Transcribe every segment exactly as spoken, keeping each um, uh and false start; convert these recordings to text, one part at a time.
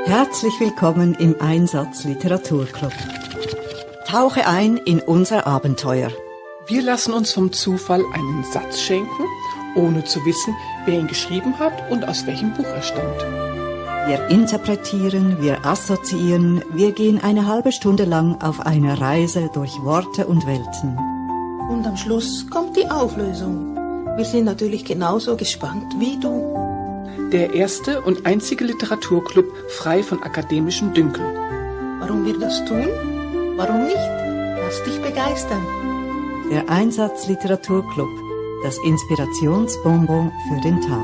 Herzlich willkommen im Einsatz Literaturclub. Tauche ein in unser Abenteuer. Wir lassen uns vom Zufall einen Satz schenken, ohne zu wissen, wer ihn geschrieben hat und aus welchem Buch er stammt. Wir interpretieren, wir assoziieren, wir gehen eine halbe Stunde lang auf eine Reise durch Worte und Welten. Und am Schluss kommt die Auflösung. Wir sind natürlich genauso gespannt wie du. Der erste und einzige Literaturclub frei von akademischem Dünkel. Warum wir das tun? Warum nicht? Lass dich begeistern. Der Einsatz Literaturclub, das Inspirationsbonbon für den Tag.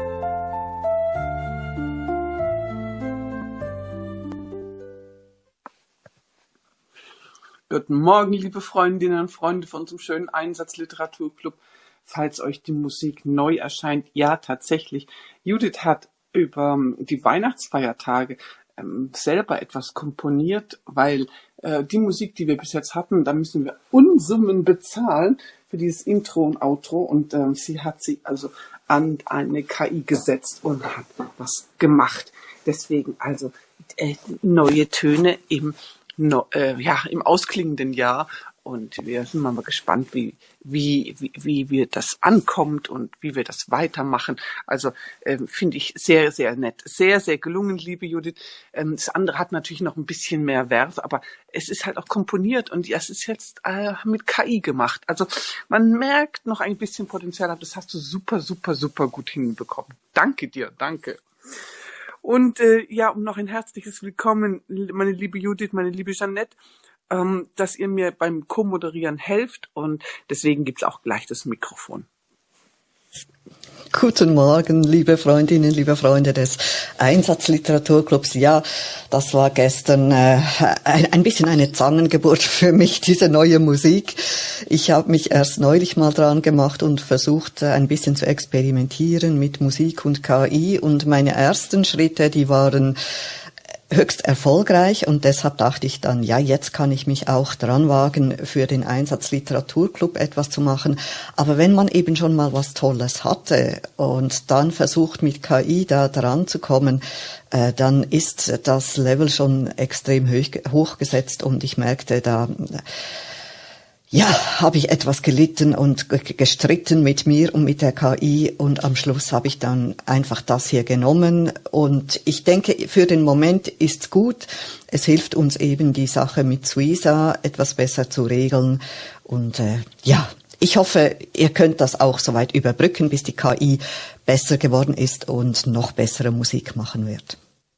Guten Morgen, liebe Freundinnen und Freunde von unserem schönen Einsatz Literaturclub. Falls euch die Musik neu erscheint, ja, tatsächlich. Judith hat über die Weihnachtsfeiertage ähm, selber etwas komponiert, weil äh, die Musik, die wir bis jetzt hatten, da müssen wir Unsummen bezahlen für dieses Intro und Outro. Und ähm, sie hat sie also an eine K I gesetzt und hat was gemacht. Deswegen also äh, neue Töne im, no, äh, ja, im ausklingenden Jahr. Und wir sind mal gespannt, wie, wie, wie, wie wir das ankommt und wie wir das weitermachen. Also ähm, finde ich sehr, sehr nett. Sehr, sehr gelungen, liebe Judith. Ähm, das andere hat natürlich noch ein bisschen mehr Verve, aber es ist halt auch komponiert und es ist jetzt äh, mit K I gemacht. Also man merkt noch ein bisschen Potenzial, aber das hast du super, super, super gut hinbekommen. Danke dir, danke. Und äh, ja, um noch ein herzliches Willkommen, meine liebe Judith, meine liebe Jeanette, dass ihr mir beim Co-Moderieren helft und deswegen gibt's auch gleich das Mikrofon. Guten Morgen, liebe Freundinnen, liebe Freunde des Einsatzliteraturclubs. Ja, das war gestern äh, ein, ein bisschen eine Zangengeburt für mich, diese neue Musik. Ich habe mich erst neulich mal dran gemacht und versucht, ein bisschen zu experimentieren mit Musik und K I. Und meine ersten Schritte, die waren höchst erfolgreich und deshalb dachte ich dann, ja, jetzt kann ich mich auch dran wagen, für den Einsatz Literaturclub etwas zu machen. Aber wenn man eben schon mal was Tolles hatte und dann versucht mit K I da dran zu kommen, äh, dann ist das Level schon extrem hoch, hochgesetzt und ich merkte da, ja, habe ich etwas gelitten und gestritten mit mir und mit der K I und am Schluss habe ich dann einfach das hier genommen und ich denke, für den Moment ist's gut. Es hilft uns eben, die Sache mit Suiza etwas besser zu regeln und äh, ja, ich hoffe, ihr könnt das auch soweit überbrücken, bis die K I besser geworden ist und noch bessere Musik machen wird.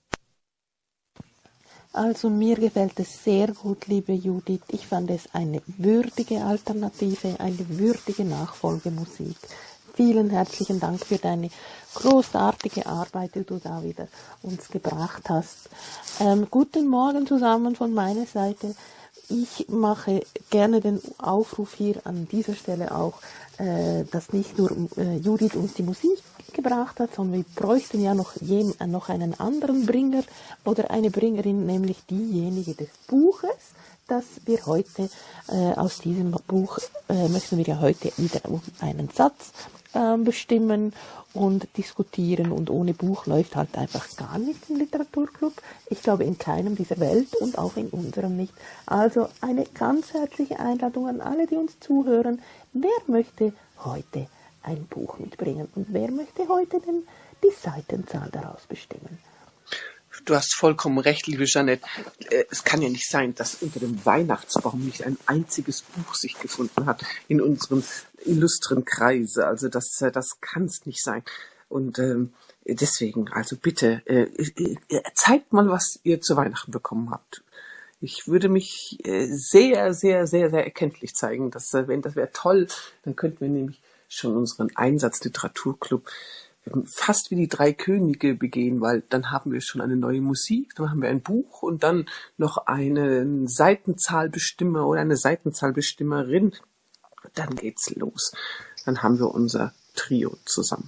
Also mir gefällt es sehr gut, liebe Judith. Ich fand es eine würdige Alternative, eine würdige Nachfolgemusik. Vielen herzlichen Dank für deine großartige Arbeit, die du da wieder uns gebracht hast. Ähm, guten Morgen zusammen von meiner Seite. Ich mache gerne den Aufruf hier an dieser Stelle auch, äh, dass nicht nur äh, Judith uns die Musik gebracht hat, sondern wir bräuchten ja noch, jem, äh, noch einen anderen Bringer oder eine Bringerin, nämlich diejenige des Buches, das wir heute äh, aus diesem Buch, äh, möchten wir ja heute wieder einen Satz äh, bestimmen und diskutieren und ohne Buch läuft halt einfach gar nichts im Literaturclub. Ich glaube in keinem dieser Welt und auch in unserem nicht. Also eine ganz herzliche Einladung an alle, die uns zuhören. Wer möchte heute ein Buch mitbringen und wer möchte heute denn die Seitenzahl daraus bestimmen? Du hast vollkommen recht, liebe Jeanette. Es kann ja nicht sein, dass unter dem Weihnachtsbaum nicht ein einziges Buch sich gefunden hat in unserem illustren Kreise. Also das, das kann es nicht sein. Und ähm, deswegen, also bitte, äh, zeigt mal, was ihr zu Weihnachten bekommen habt. Ich würde mich äh, sehr, sehr, sehr, sehr erkenntlich zeigen. Dass, äh, wenn das wäre toll, dann könnten wir nämlich schon unseren Einsatz-Literaturclub fast wie die drei Könige begehen, weil dann haben wir schon eine neue Musik, dann haben wir ein Buch und dann noch einen Seitenzahlbestimmer oder eine Seitenzahlbestimmerin. Dann geht's los. Dann haben wir unser Trio zusammen.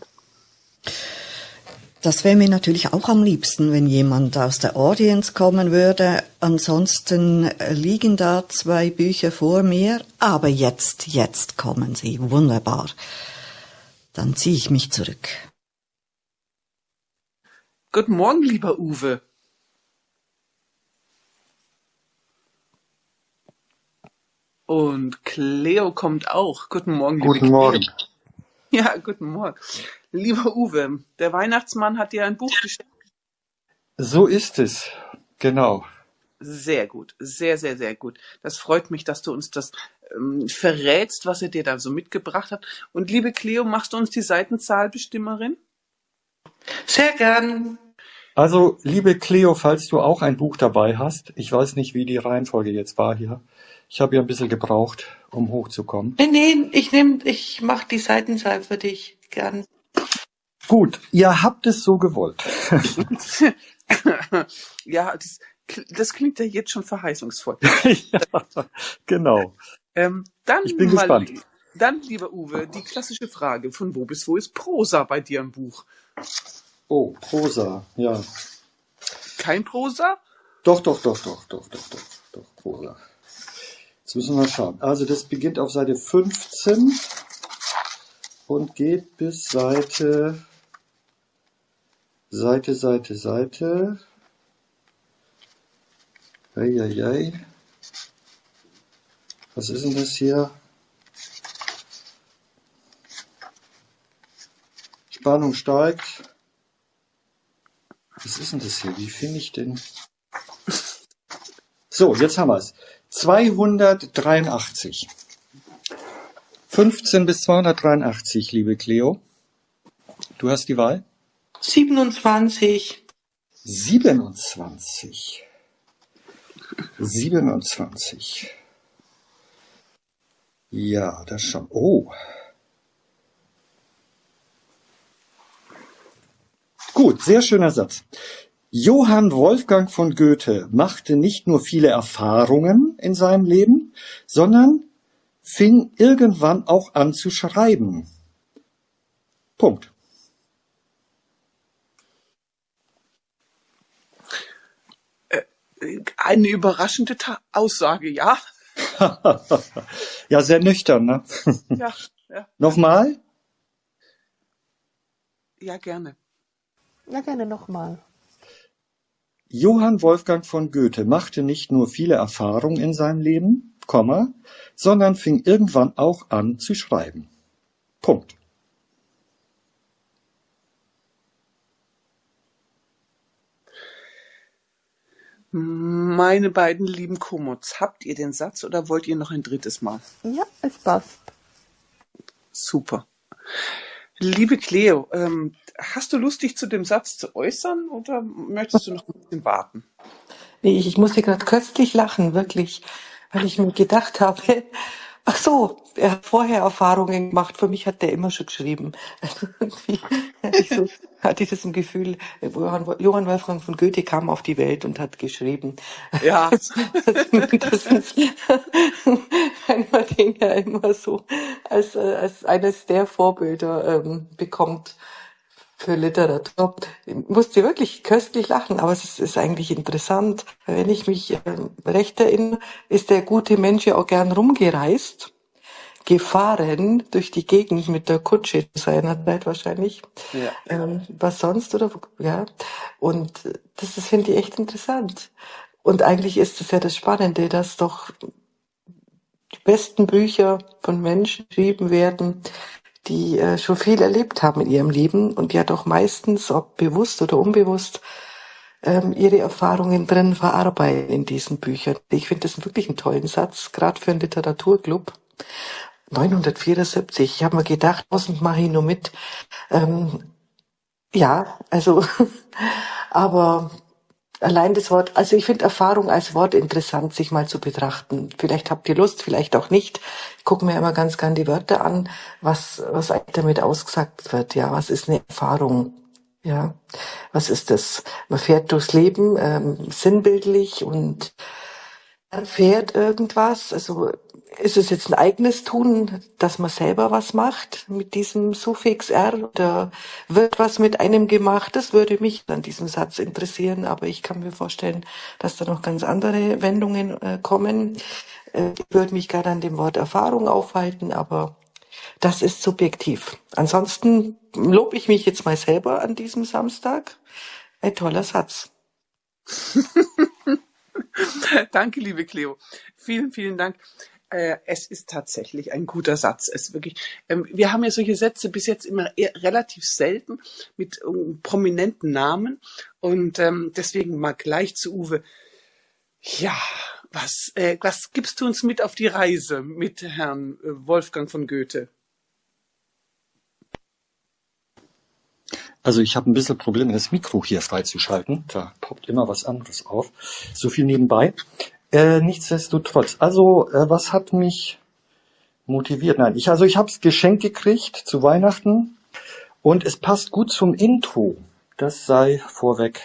Das wäre mir natürlich auch am liebsten, wenn jemand aus der Audience kommen würde. Ansonsten liegen da zwei Bücher vor mir, aber jetzt, jetzt kommen sie. Wunderbar. Dann ziehe ich mich zurück. Guten Morgen, lieber Uwe. Und Cleo kommt auch. Guten Morgen, liebe Guten Cleo. Morgen. Ja, guten Morgen. Lieber Uwe, der Weihnachtsmann hat dir ein Buch geschenkt. So ist es. Genau. Sehr gut, sehr, sehr, sehr gut. Das freut mich, dass du uns das ähm, verrätst, was er dir da so mitgebracht hat. Und liebe Cleo, machst du uns die Seitenzahlbestimmerin? Sehr gern. Also, liebe Cleo, falls du auch ein Buch dabei hast, ich weiß nicht, wie die Reihenfolge jetzt war hier. Ich habe ja ein bisschen gebraucht, um hochzukommen. Nee, nee, ich nehm, ich mach die Seitenzahl für dich gern. Gut, ihr habt es so gewollt. Ja, das, das klingt ja jetzt schon verheißungsvoll. Ja, genau. Ähm, dann Ich bin mal, gespannt. Dann, lieber Uwe, die klassische Frage, von wo bis wo ist Prosa bei dir im Buch? Oh, Prosa, ja. Kein Prosa? Doch, doch, doch, doch, doch, doch, doch, doch, Prosa. Jetzt müssen wir schauen. Also das beginnt auf Seite fünfzehn und geht bis Seite, Seite, Seite, Seite. Eieiei. Was ist denn das hier? Spannung steigt. Was ist denn das hier? Wie finde ich denn? So, jetzt haben wir es. zweihundertdreiundachtzig. fünfzehn bis zweihundertdreiundachtzig, liebe Cleo. Du hast die Wahl? siebenundzwanzig. siebenundzwanzig. siebenundzwanzig. Ja, das schon. Oh. Gut, sehr schöner Satz. Johann Wolfgang von Goethe machte nicht nur viele Erfahrungen in seinem Leben, sondern fing irgendwann auch an zu schreiben. Punkt. Eine überraschende Ta- Aussage, ja? Ja, sehr nüchtern, ne? Ja, ja, Nochmal? ja, gerne. Ja, gerne nochmal. Johann Wolfgang von Goethe machte nicht nur viele Erfahrungen in seinem Leben, Komma, sondern fing irgendwann auch an zu schreiben. Punkt. Meine beiden lieben Komots, habt ihr den Satz oder wollt ihr noch ein drittes Mal? Ja, es passt. Super. Liebe Cleo, ähm, hast du Lust, dich zu dem Satz zu äußern oder möchtest du noch ein bisschen warten? Nee, ich, ich musste gerade köstlich lachen, wirklich, weil ich mir gedacht habe, ach so, er hat vorher Erfahrungen gemacht, für mich hat der immer schon geschrieben. Also irgendwie hatte ich, so, hatte ich das im Gefühl, Johann, Johann Wolfgang von Goethe kam auf die Welt und hat geschrieben. Ja. Mindestens, wenn man den ja immer so als, äh, als eines der Vorbilder ähm, bekommt für Literatur. Ich musste wirklich köstlich lachen, aber es ist, ist eigentlich interessant. Wenn ich mich äh, recht erinnere, ist der gute Mensch ja auch gern rumgereist, gefahren durch die Gegend mit der Kutsche zu seiner Zeit wahrscheinlich. Ja. Ähm, was sonst oder ja. Und das, das finde ich echt interessant. Und eigentlich ist es ja das Spannende, dass doch die besten Bücher von Menschen geschrieben werden, die äh, schon viel erlebt haben in ihrem Leben und ja doch meistens, ob bewusst oder unbewusst, ähm, ihre Erfahrungen drin verarbeiten in diesen Büchern. Ich finde das wirklich einen tollen Satz, gerade für einen Literaturclub. neunhundertvierundsiebzig, ich habe mir gedacht, tausend mache ich nur mit. Ähm, ja, also, aber allein das Wort, also ich finde Erfahrung als Wort interessant, sich mal zu betrachten. Vielleicht habt ihr Lust, vielleicht auch nicht. Ich gucke mir immer ganz gern die Wörter an, was, was eigentlich damit ausgesagt wird. Ja, was ist eine Erfahrung? Ja, was ist das? Man fährt durchs Leben, ähm, sinnbildlich und erfährt irgendwas. Also ist es jetzt ein eigenes Tun, dass man selber was macht mit diesem Suffix R oder wird was mit einem gemacht? Das würde mich an diesem Satz interessieren, aber ich kann mir vorstellen, dass da noch ganz andere Wendungen äh, kommen. Äh, ich würde mich gerne an dem Wort Erfahrung aufhalten, aber das ist subjektiv. Ansonsten lobe ich mich jetzt mal selber an diesem Samstag. Ein toller Satz. Danke, liebe Cleo. Vielen, vielen Dank. Äh, es ist tatsächlich ein guter Satz. Es ist wirklich, ähm, wir haben ja solche Sätze bis jetzt immer eher relativ selten mit ähm, prominenten Namen und ähm, deswegen mal gleich zu Uwe. Ja, was, äh, was gibst du uns mit auf die Reise mit Herrn äh, Wolfgang von Goethe? Also ich habe ein bisschen Probleme, das Mikro hier freizuschalten. Da poppt immer was anderes auf. So viel nebenbei. Äh, nichtsdestotrotz. Also äh, was hat mich motiviert? Nein, ich also ich habe es geschenkt gekriegt zu Weihnachten und es passt gut zum Intro. Das sei vorweg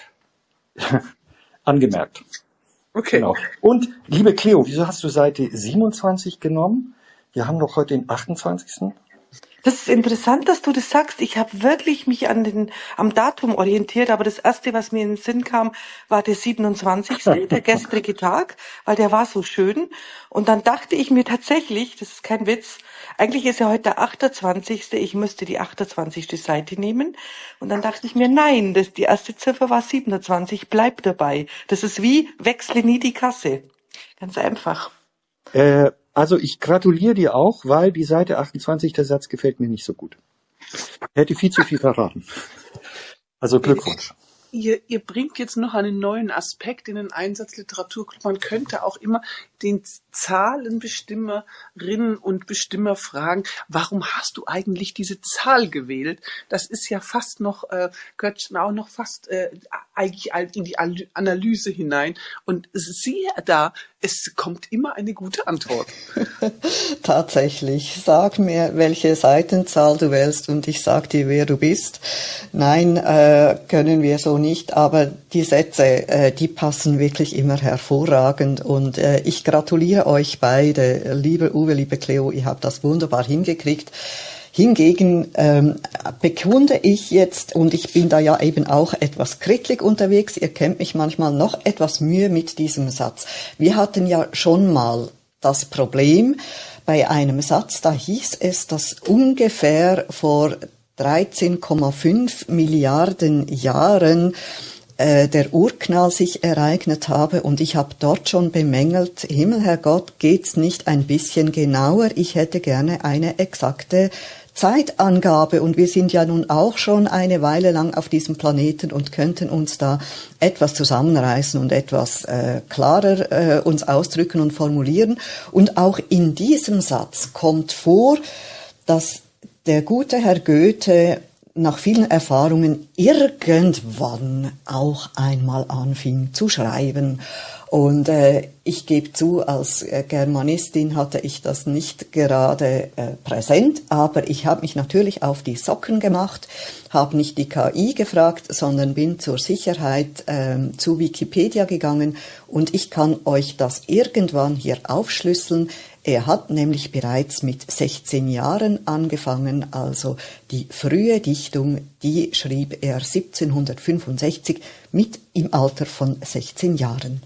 angemerkt. Okay. Genau. Und liebe Cleo, wieso hast du Seite siebenundzwanzig genommen? Wir haben doch heute den achtundzwanzigsten Das ist interessant, dass du das sagst. Ich habe wirklich mich an den, am Datum orientiert, aber das erste, was mir in den Sinn kam, war der siebenundzwanzigste, der gestrige Tag, weil der war so schön. Und dann dachte ich mir tatsächlich, das ist kein Witz, eigentlich ist ja heute der achtundzwanzigste, ich müsste die achtundzwanzigste Seite nehmen. Und dann dachte ich mir, nein, das, die erste Ziffer war siebenundzwanzig, bleib dabei. Das ist wie, wechsle nie die Kasse. Ganz einfach. Äh, also ich gratuliere dir auch, weil die Seite achtundzwanzig, der Satz gefällt mir nicht so gut. Hätte viel zu viel verraten. Also Glückwunsch. Ihr, ihr bringt jetzt noch einen neuen Aspekt in den Einsatzliteraturclub. Man könnte auch immer den Zahlenbestimmerinnen und Bestimmer fragen, warum hast du eigentlich diese Zahl gewählt? Das ist ja fast noch, äh, gehört schon auch noch fast äh, eigentlich in die Analyse hinein. Und siehe da, es kommt immer eine gute Antwort. Tatsächlich. Sag mir, welche Seitenzahl du wählst und ich sag dir, wer du bist. Nein, äh, können wir so nicht, aber die Sätze, äh, die passen wirklich immer hervorragend und äh, ich gratuliere euch beide, liebe Uwe, liebe Cleo, ihr habt das wunderbar hingekriegt. Hingegen ähm, bekunde ich jetzt, und ich bin da ja eben auch etwas krittlig unterwegs, ihr kennt mich manchmal, noch etwas Mühe mit diesem Satz. Wir hatten ja schon mal das Problem bei einem Satz, da hieß es, dass ungefähr vor dreizehn Komma fünf Milliarden Jahren äh, der Urknall sich ereignet habe und ich habe dort schon bemängelt, Himmel, Herrgott, geht's nicht ein bisschen genauer? Ich hätte gerne eine exakte Zeitangabe und wir sind ja nun auch schon eine Weile lang auf diesem Planeten und könnten uns da etwas zusammenreißen und etwas äh, klarer äh, uns ausdrücken und formulieren. Und auch in diesem Satz kommt vor, dass der gute Herr Goethe nach vielen Erfahrungen irgendwann auch einmal anfing zu schreiben. Und äh, ich gebe zu, als äh, Germanistin hatte ich das nicht gerade äh, präsent, aber ich habe mich natürlich auf die Socken gemacht, habe nicht die K I gefragt, sondern bin zur Sicherheit äh, zu Wikipedia gegangen und ich kann euch das irgendwann hier aufschlüsseln. Er hat nämlich bereits mit sechzehn Jahren angefangen, also die frühe Dichtung, die schrieb er siebzehnhundertfünfundsechzig mit im Alter von sechzehn Jahren.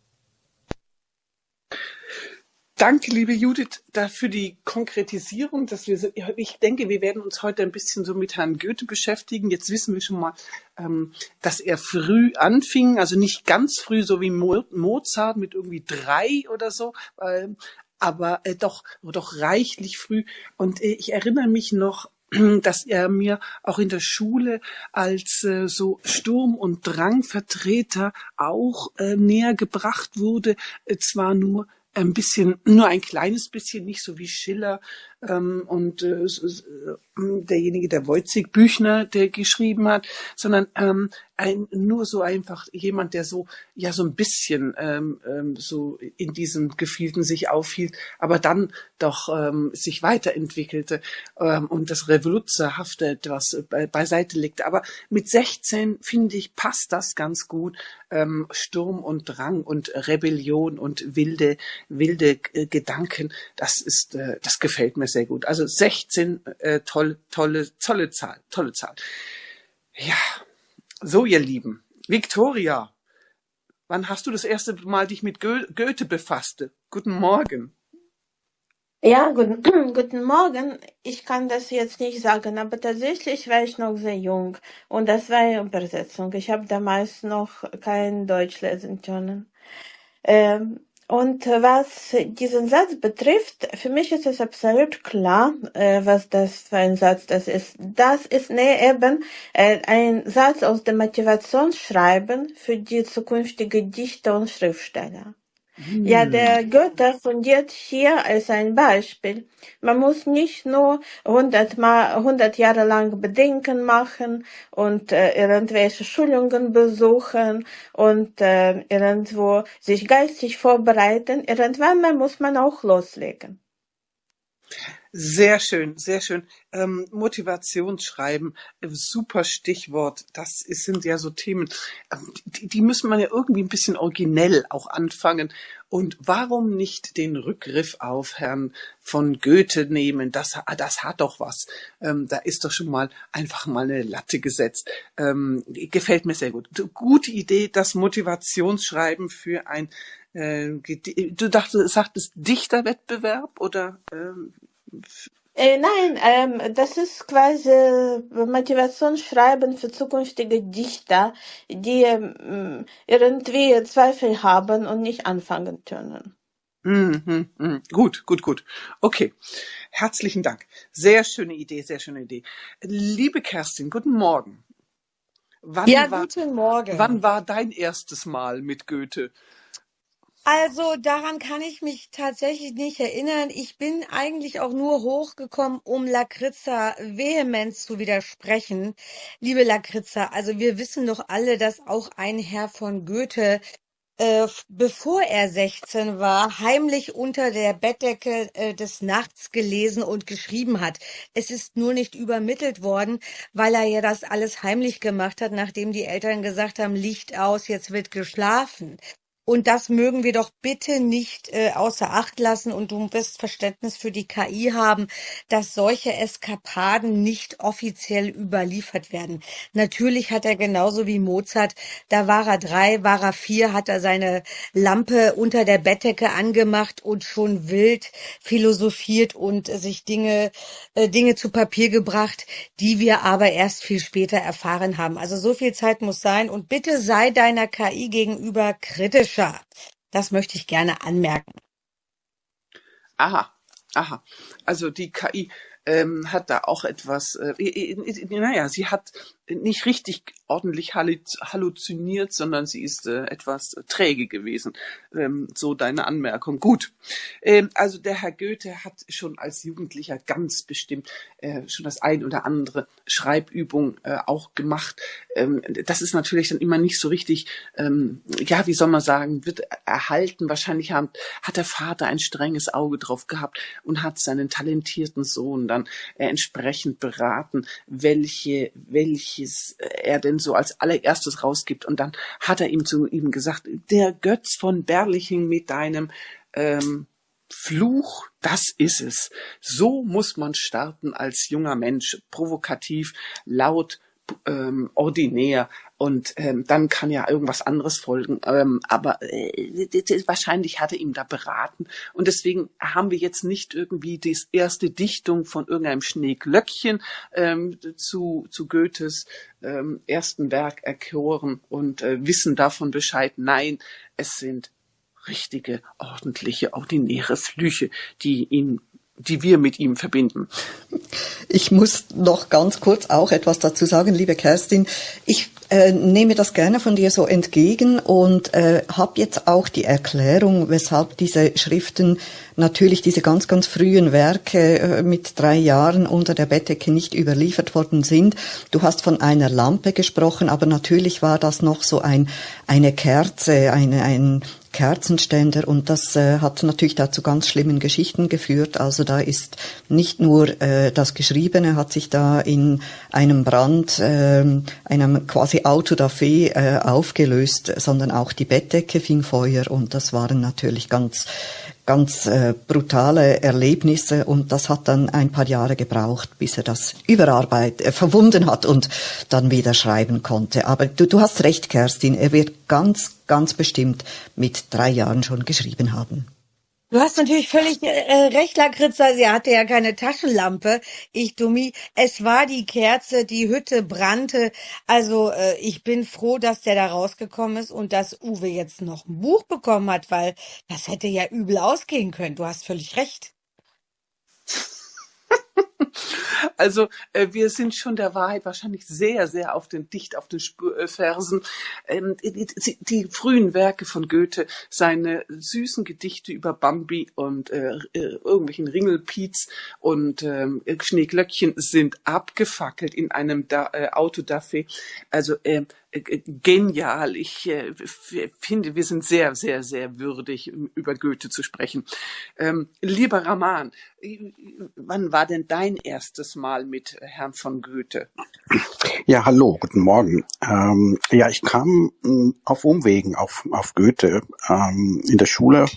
Danke, liebe Judith, dafür die Konkretisierung, dass wir, ich denke, wir werden uns heute ein bisschen so mit Herrn Goethe beschäftigen. Jetzt wissen wir schon mal, dass er früh anfing, also nicht ganz früh, so wie Mozart mit irgendwie drei oder so, aber doch, doch reichlich früh. Und ich erinnere mich noch, dass er mir auch in der Schule als äh, so Sturm- und Drangvertreter auch äh, näher gebracht wurde, äh, zwar nur ein bisschen, nur ein kleines bisschen, nicht so wie Schiller ähm, und äh, derjenige, der Wojciech Büchner, der geschrieben hat, sondern ähm, ein, nur so einfach jemand, der so ja so ein bisschen ähm, ähm, so in diesem Gefilden sich aufhielt, aber dann doch ähm, sich weiterentwickelte ähm, und das Revoluzerhafte etwas be beiseite legte. Aber mit sechzehn, finde ich, passt das ganz gut. Ähm, Sturm und Drang und Rebellion und wilde wilde äh, Gedanken, das ist, äh, das gefällt mir sehr gut. Also sechzehn, äh, tolle, tolle, tolle Zahl, tolle Zahl. Ja, so ihr Lieben. Victoria, wann hast du das erste Mal dich mit Go Goethe befasst? Guten Morgen. Ja, guten, guten Morgen. Ich kann das jetzt nicht sagen, aber tatsächlich war ich noch sehr jung und das war eine Übersetzung. Ich habe damals noch kein Deutsch lesen können. Ähm, Und äh, was diesen Satz betrifft, für mich ist es absolut klar, äh, was das für ein Satz das ist. Das ist nee, eben äh, ein Satz aus dem Motivationsschreiben für die zukünftige Dichter und Schriftsteller. Ja, der Goethe fungiert hier als ein Beispiel. Man muss nicht nur hundert Mal, hundert Jahre lang Bedenken machen und äh, irgendwelche Schulungen besuchen und äh, irgendwo sich geistig vorbereiten. Irgendwann mal muss man auch loslegen. Sehr schön, sehr schön. Ähm, Motivationsschreiben, äh, super Stichwort. Das ist, sind ja so Themen, ähm, die, die müssen man ja irgendwie ein bisschen originell auch anfangen. Und warum nicht den Rückgriff auf Herrn von Goethe nehmen? Das, das hat doch was. Ähm, da ist doch schon mal einfach mal eine Latte gesetzt. Ähm, gefällt mir sehr gut. Gute Idee, das Motivationsschreiben für ein, äh, du dachtest, sagtest Dichterwettbewerb oder? Ähm, Äh, nein, ähm, das ist quasi Motivationsschreiben für zukünftige Dichter, die ähm, irgendwie Zweifel haben und nicht anfangen können. Mm, mm, mm. Gut, gut, gut. Okay, herzlichen Dank. Sehr schöne Idee, sehr schöne Idee. Liebe Kerstin, guten Morgen. Wann Ja, war, guten Morgen. Wann war dein erstes Mal mit Goethe? Also daran kann ich mich tatsächlich nicht erinnern. Ich bin eigentlich auch nur hochgekommen, um Lakritza vehement zu widersprechen. Liebe Lakritza, also wir wissen doch alle, dass auch ein Herr von Goethe, äh, bevor er sechzehn war, heimlich unter der Bettdecke äh, des Nachts gelesen und geschrieben hat. Es ist nur nicht übermittelt worden, weil er ja das alles heimlich gemacht hat, nachdem die Eltern gesagt haben, Licht aus, jetzt wird geschlafen. Und das mögen wir doch bitte nicht äh, außer Acht lassen, und du wirst Verständnis für die K I haben, dass solche Eskapaden nicht offiziell überliefert werden. Natürlich hat er genauso wie Mozart, da war er drei, war er vier, hat er seine Lampe unter der Bettdecke angemacht und schon wild philosophiert und äh, sich Dinge, äh, Dinge zu Papier gebracht, die wir aber erst viel später erfahren haben. Also so viel Zeit muss sein, und bitte sei deiner K I gegenüber kritisch. Das möchte ich gerne anmerken. Aha, aha. Also die K I ähm, hat da auch etwas, äh, äh, äh, naja, sie hat nicht richtig ordentlich halluziniert, sondern sie ist äh, etwas träge gewesen. Ähm, so deine Anmerkung. Gut. Ähm, also der Herr Goethe hat schon als Jugendlicher ganz bestimmt äh, schon das ein oder andere Schreibübung äh, auch gemacht. Ähm, das ist natürlich dann immer nicht so richtig, ähm, ja, wie soll man sagen, wird erhalten. Wahrscheinlich hat, hat der Vater ein strenges Auge drauf gehabt und hat seinen talentierten Sohn dann äh, entsprechend beraten, welche, welche er denn so als allererstes rausgibt. Und dann hat er ihm zu ihm gesagt, der Götz von Berliching mit deinem ähm, Fluch, das ist es. So muss man starten als junger Mensch, provokativ, laut, ähm, ordinär, und ähm, dann kann ja irgendwas anderes folgen. Ähm, aber äh, wahrscheinlich hat er ihm da beraten, und deswegen haben wir jetzt nicht irgendwie die erste Dichtung von irgendeinem Schneeglöckchen ähm, zu, zu Goethes ähm, ersten Werk erkoren und äh, wissen davon Bescheid. Nein, es sind richtige, ordentliche, ordinäre Flüche, die ihn die wir mit ihm verbinden. Ich muss noch ganz kurz auch etwas dazu sagen, liebe Kerstin. Ich äh, nehme das gerne von dir so entgegen und äh, habe jetzt auch die Erklärung, weshalb diese Schriften, natürlich diese ganz, ganz frühen Werke äh, mit drei Jahren unter der Bettdecke nicht überliefert worden sind. Du hast von einer Lampe gesprochen, aber natürlich war das noch so ein eine Kerze, eine ein Kerzenständer, und das äh, hat natürlich dazu ganz schlimmen Geschichten geführt. Also da ist nicht nur äh, das Geschriebene hat sich da in einem Brand, äh, einem quasi Autodafé äh, aufgelöst, sondern auch die Bettdecke fing Feuer, und das waren natürlich ganz ganz äh, brutale Erlebnisse, und das hat dann ein paar Jahre gebraucht, bis er das überarbeitet, äh, verwunden hat und dann wieder schreiben konnte. Aber du, du hast recht, Kerstin, er wird ganz, ganz bestimmt mit drei Jahren schon geschrieben haben. Du hast natürlich völlig äh, recht, Lakritza. Sie hatte ja keine Taschenlampe. Ich Dummi. Es war die Kerze, die Hütte brannte. Also äh, ich bin froh, dass der da rausgekommen ist und dass Uwe jetzt noch ein Buch bekommen hat, weil das hätte ja übel ausgehen können. Du hast völlig recht. Also äh, wir sind schon der Wahrheit wahrscheinlich sehr, sehr auf den dicht auf den Spur, äh, Fersen. Ähm, die, die, die frühen Werke von Goethe, seine süßen Gedichte über Bambi und äh, äh, irgendwelchen Ringelpiez und ähm, Schneeglöckchen sind abgefackelt in einem da äh, Autodafé. Also äh, äh, genial. Ich äh, f- finde, wir sind sehr, sehr, sehr würdig, über Goethe zu sprechen. Ähm, lieber Raman, äh, wann war denn dein erstes Mal mit Herrn von Goethe? Ja, hallo, guten Morgen. Ähm, ja, ich kam mh, auf Umwegen auf, auf Goethe ähm, in der Schule.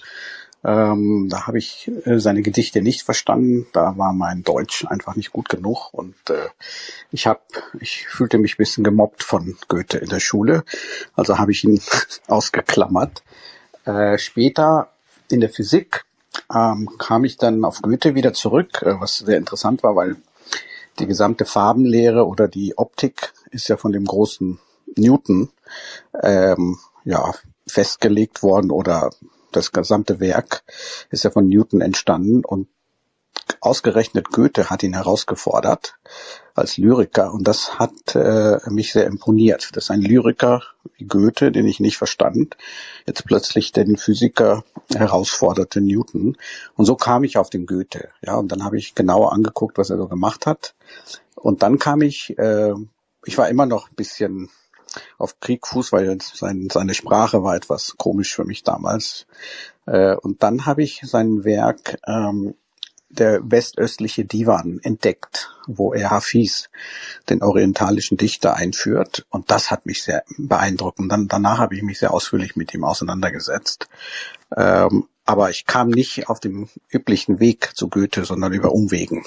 Ähm, da habe ich äh, seine Gedichte nicht verstanden. Da war mein Deutsch einfach nicht gut genug und äh, ich hab, ich fühlte mich ein bisschen gemobbt von Goethe in der Schule. Also habe ich ihn ausgeklammert. Äh, später in der Physik ähm, kam ich dann auf Goethe wieder zurück, äh, was sehr interessant war, weil die gesamte Farbenlehre oder die Optik ist ja von dem großen Newton ähm, ja festgelegt worden, oder das gesamte Werk ist ja von Newton entstanden, und ausgerechnet Goethe hat ihn herausgefordert als Lyriker, und das hat äh, mich sehr imponiert, dass ein Lyriker wie Goethe, den ich nicht verstand, jetzt plötzlich den Physiker herausforderte, Newton. Und so kam ich auf den Goethe. Ja, und dann habe ich genauer angeguckt, was er so gemacht hat. Und dann kam ich, äh, ich war immer noch ein bisschen auf Kriegfuß, weil sein, seine Sprache war etwas komisch für mich damals. Äh, und dann habe ich sein Werk ähm, Der westöstliche Divan entdeckt, wo er Hafiz, den orientalischen Dichter, einführt. Und das hat mich sehr beeindruckt. Und dann, danach habe ich mich sehr ausführlich mit ihm auseinandergesetzt. Ähm, aber ich kam nicht auf dem üblichen Weg zu Goethe, sondern über Umwegen.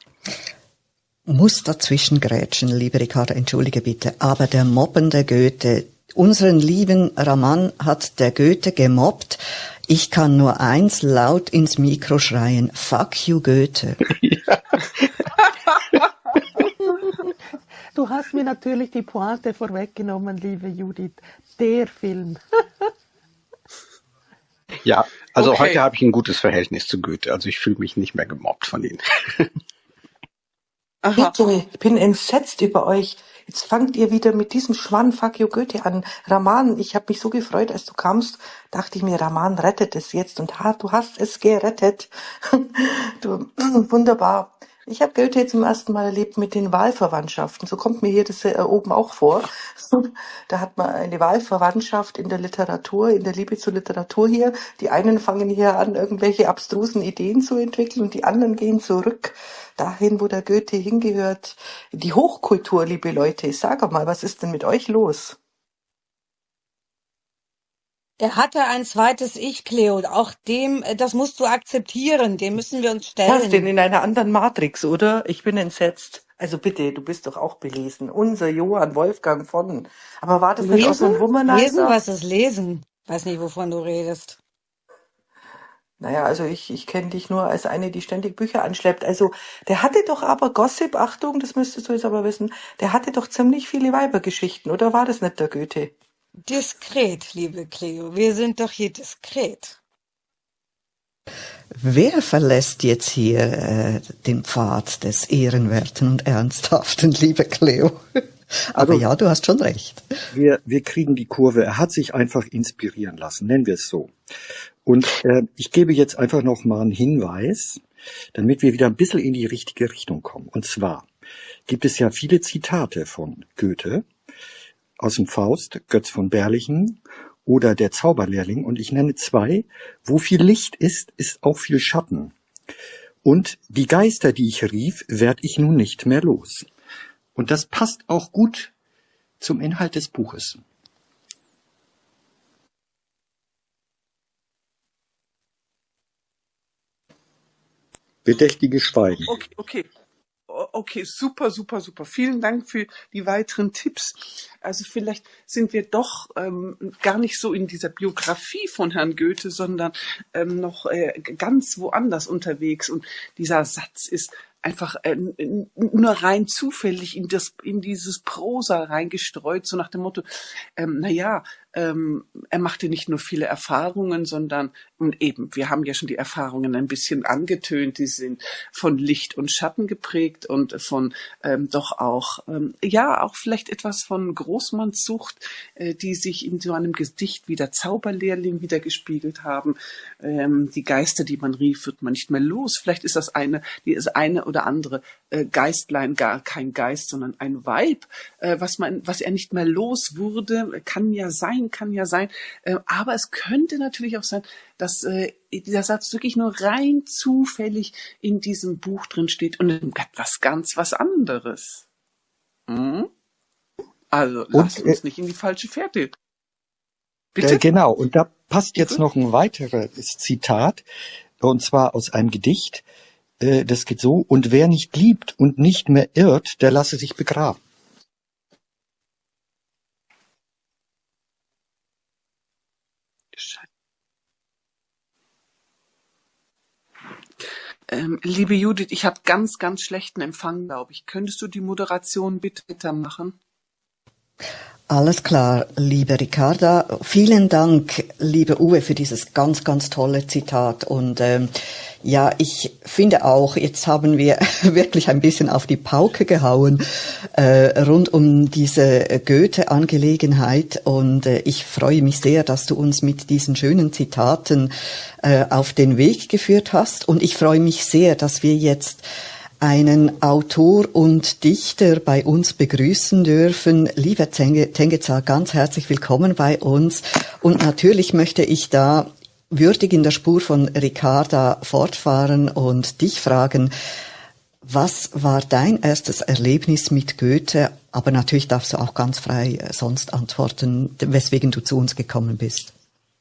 Muss dazwischen grätschen, liebe Ricarda, entschuldige bitte, aber der mobbende Goethe, unseren lieben Raman hat der Goethe gemobbt. Ich kann nur eins laut ins Mikro schreien: Fuck you, Goethe. Du hast mir natürlich die Pointe vorweggenommen, liebe Judith. Der Film. Ja, also Okay. heute habe ich ein gutes Verhältnis zu Goethe. Also ich fühle mich nicht mehr gemobbt von ihm. Aha. Bitte, ich bin entsetzt über euch. Jetzt fangt ihr wieder mit diesem Schwann Fuck you Goethe an. Raman, ich habe mich so gefreut, als du kamst, dachte ich mir, Raman rettet es jetzt. Und ha, du hast es gerettet. Du, wunderbar. Ich habe Goethe zum ersten Mal erlebt mit den Wahlverwandtschaften. So kommt mir hier das äh, oben auch vor. Da hat man eine Wahlverwandtschaft in der Literatur, in der Liebe zur Literatur hier. Die einen fangen hier an, irgendwelche abstrusen Ideen zu entwickeln, und die anderen gehen zurück dahin, wo der Goethe hingehört. Die Hochkultur, liebe Leute. Sag mal, was ist denn mit euch los? Er hatte ein zweites Ich, Cleo. Auch dem, äh, das musst du akzeptieren. Dem müssen wir uns Kerstin, stellen. in einer anderen Matrix, oder? Ich bin entsetzt. Also bitte, du bist doch auch belesen. Unser Johann Wolfgang von. Aber war das nicht auch so Lesen? ein Lesen? Womanizer? Was ist lesen? Weiß nicht, wovon du redest. Naja, also ich, ich kenne dich nur als eine, die ständig Bücher anschleppt. Also der hatte doch aber Gossip, Achtung, das müsstest du jetzt aber wissen, der hatte doch ziemlich viele Weibergeschichten, oder war das nicht der Goethe? Diskret, liebe Cleo. Wir sind doch hier diskret. Wer verlässt jetzt hier äh, den Pfad des Ehrenwerten und Ernsthaften, liebe Cleo? Aber Also- ja, du hast schon recht. Wir, wir kriegen die Kurve. Er hat sich einfach inspirieren lassen, nennen wir es so. Und äh, ich gebe jetzt einfach noch mal einen Hinweis, damit wir wieder ein bisschen in die richtige Richtung kommen. Und zwar gibt es ja viele Zitate von Goethe aus dem Faust, Götz von Berlichingen oder der Zauberlehrling. Und ich nenne zwei: Wo viel Licht ist, ist auch viel Schatten. Und die Geister, die ich rief, werd ich nun nicht mehr los. Und das passt auch gut zum Inhalt des Buches. Bedächtige Schweigen. Okay, okay. okay, super, super, super. Vielen Dank für die weiteren Tipps. Also vielleicht sind wir doch ähm, gar nicht so in dieser Biografie von Herrn Goethe, sondern ähm, noch äh, ganz woanders unterwegs. Und dieser Satz ist einfach äh, nur rein zufällig in das, in dieses Prosa reingestreut, so nach dem Motto, ähm, na ja, ähm, er machte nicht nur viele Erfahrungen, sondern, und eben, wir haben ja schon die Erfahrungen ein bisschen angetönt, die sind von Licht und Schatten geprägt und von ähm, doch auch, ähm, ja, auch vielleicht etwas von Großmannssucht, äh, die sich in so einem Gedicht wie der Zauberlehrling wieder gespiegelt haben. Ähm, die Geister, die man rief, wird man nicht mehr los. Vielleicht ist das eine, die ist eine oder andere äh, Geistlein gar kein Geist, sondern ein Weib, äh, was man, was er nicht mehr los wurde, kann ja sein, kann ja sein. Äh, aber es könnte natürlich auch sein, dass äh, dieser Satz wirklich nur rein zufällig in diesem Buch drin steht und etwas ganz was anderes. Hm? Also lasst uns nicht in die falsche Fährte. Bitte? Äh, genau, und da passt jetzt noch ein weiteres Zitat, und zwar aus einem Gedicht. Äh, das geht so: Und wer nicht liebt und nicht mehr irrt, der lasse sich begraben. Ähm, liebe Judith, ich habe ganz, ganz schlechten Empfang, glaube ich. Könntest du die Moderation bitte machen? Alles klar, liebe Ricarda. Vielen Dank, liebe Uwe, für dieses ganz, ganz tolle Zitat. Und ähm, ja, ich finde auch, jetzt haben wir wirklich ein bisschen auf die Pauke gehauen äh, rund um diese Goethe-Angelegenheit. Und äh, ich freue mich sehr, dass du uns mit diesen schönen Zitaten äh, auf den Weg geführt hast. Und ich freue mich sehr, dass wir jetzt einen Autor und Dichter bei uns begrüßen dürfen. Lieber Tengezar, ganz herzlich willkommen bei uns. Und natürlich möchte ich da würdig in der Spur von Ricarda fortfahren und dich fragen, was war dein erstes Erlebnis mit Goethe? Aber natürlich darfst du auch ganz frei sonst antworten, weswegen du zu uns gekommen bist.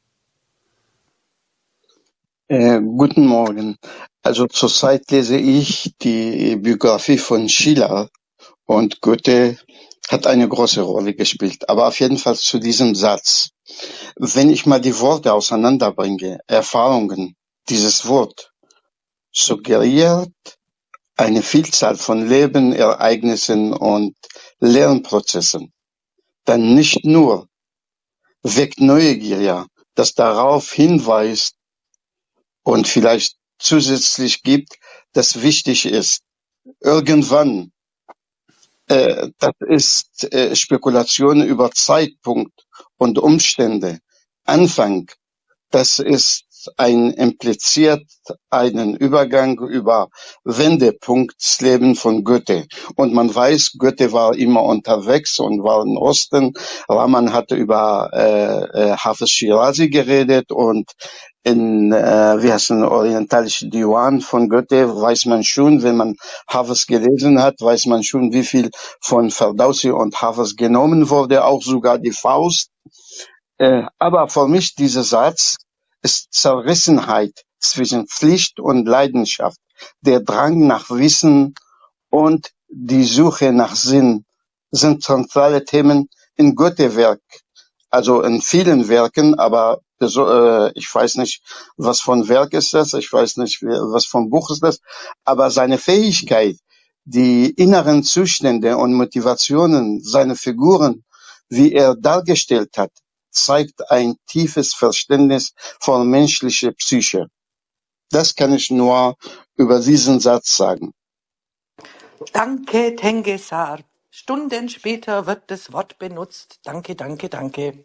Äh, guten Morgen. Also zurzeit lese ich die Biografie von Schiller und Goethe hat eine große Rolle gespielt. Aber auf jeden Fall zu diesem Satz. Wenn ich mal die Worte auseinanderbringe, Erfahrungen, dieses Wort suggeriert eine Vielzahl von Leben, Ereignissen und Lernprozessen. Dann nicht nur weckt Neugier, ja, das darauf hinweist, und vielleicht zusätzlich gibt, das wichtig ist. Irgendwann, äh, das ist äh, Spekulation über Zeitpunkt und Umstände. Anfang, das ist ein impliziert einen Übergang über Wendepunktsleben von Goethe. Und man weiß, Goethe war immer unterwegs und war im Osten. Rahman hatte über äh, äh, Hafiz Shirazi geredet und in, äh, wie heißt ein orientalischer Diwan von Goethe, weiß man schon, wenn man Hafiz gelesen hat, weiß man schon, wie viel von Ferdowsi und Hafiz genommen wurde, auch sogar die Faust. Äh, aber für mich dieser Satz ist Zerrissenheit zwischen Pflicht und Leidenschaft, der Drang nach Wissen und die Suche nach Sinn sind zentrale Themen in Goethe-Werk, also in vielen Werken, aber äh, ich weiß nicht, was von Werk ist das, ich weiß nicht, was von Buch ist das, aber seine Fähigkeit, die inneren Zustände und Motivationen seiner Figuren, wie er dargestellt hat, zeigt ein tiefes Verständnis von menschlicher Psyche. Das kann ich nur über diesen Satz sagen. Danke, Tengezar. Stunden später wird das Wort benutzt. Danke, danke, danke.